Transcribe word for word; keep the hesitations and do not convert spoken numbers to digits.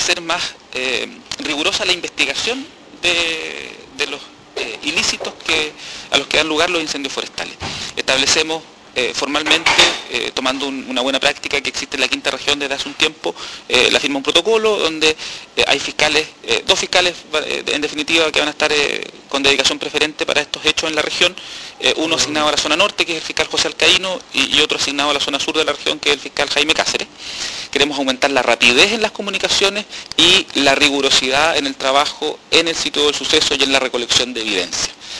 hacer más eh, rigurosa la investigación de, de los eh, ilícitos que, a los que dan lugar los incendios forestales. Establecemos eh, formalmente, eh, tomando un, una buena práctica que existe en la quinta región desde hace un tiempo, eh, la firma un protocolo donde eh, hay fiscales, eh, dos fiscales eh, en definitiva que van a estar eh, con dedicación preferente para estos hechos en la región, eh, uno asignado a la zona norte, que es el fiscal José Alcaíno, y, y otro asignado a la zona sur de la región, que es el fiscal Jaime Cáceres. Queremos aumentar la rapidez en las comunicaciones y la rigurosidad en el trabajo en el sitio del suceso y en la recolección de evidencia.